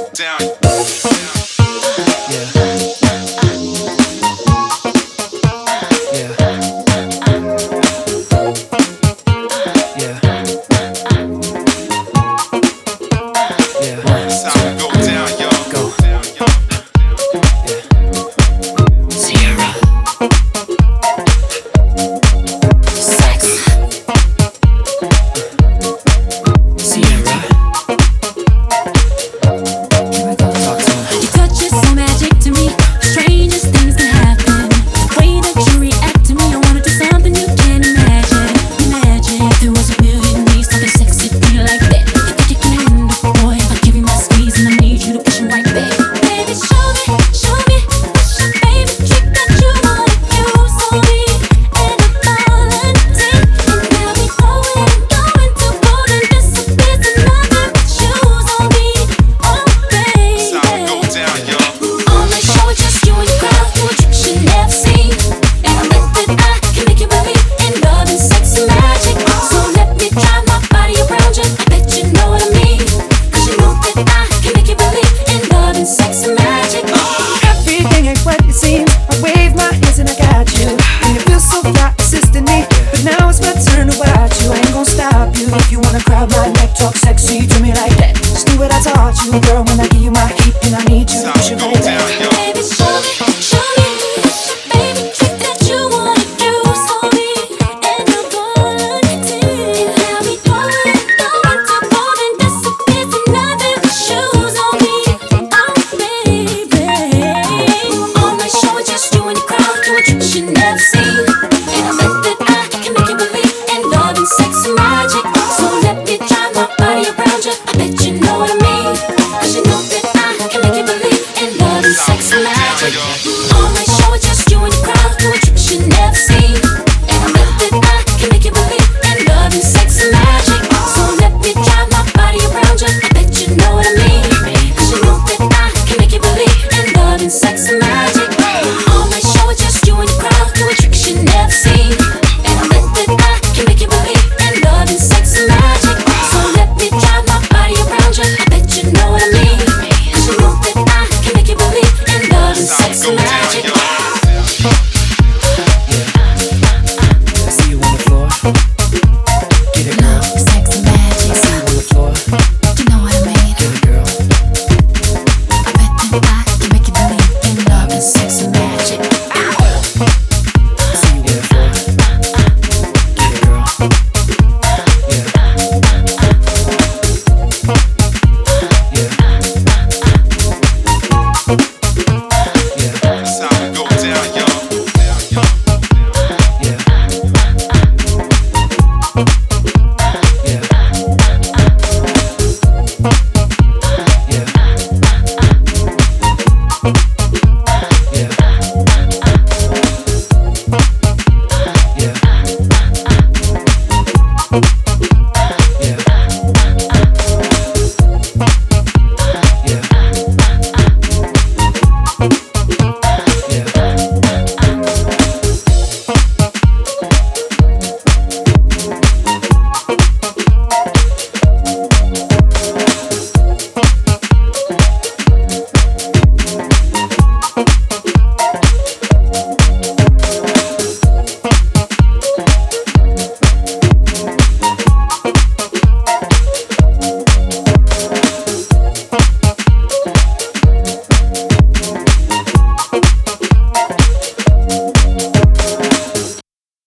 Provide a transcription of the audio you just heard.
down. Yeah. Yeah. Yeah. Yeah. That's how we go down, y'all. Go. Yeah. Sierra. Sex. Sierra. Here we go. Talk to me. Your touch is so magic to me. The strangest things can happen. The way that you react to me, I wanna do something you can't imagine. Imagine if there was a million ways to get sexy, feel like that. You think you can handle, boy? If I give you my squeeze and I need you to push it right back. Baby, show me what's your favorite trick that you wanna use on me. And I'm falling deep, and now we going to golden disappears and nothing but shoes on me. Oh That's how we go baby. down, y'all. On the show, it's just you and your crowd, doing tricks you never seen. And I bet that I can make you believe in love and sex and magic. So let me drive my body around you. I bet you know what I mean. 'Cause you know that I can make you believe in love and sex and magic. Everything ain't what it seems. I wave my hands and I got you. And you feel so fly, assisting me. But now it's my turn to watch you. I ain't gon' stop you. If you wanna grab my neck, talk sexy to me like that. Just do what I taught you, girl. When I give you my heat and I need you to That's push how it we go right down, back. y'all. Baby, show me what's your favorite trick that you wanna do for me. And I'm gonna do. And now we going to golden disappears and nothing but shoes on me. Oh baby, on my show it's just you and your crowd doing tricks you never seen. And I bet that I can make you believe in love and sex and magic. So let me drive my body around you. I bet you know what I mean. 'Cause you know that I can make you believe in love and That's how we sex go and down, magic. y'all.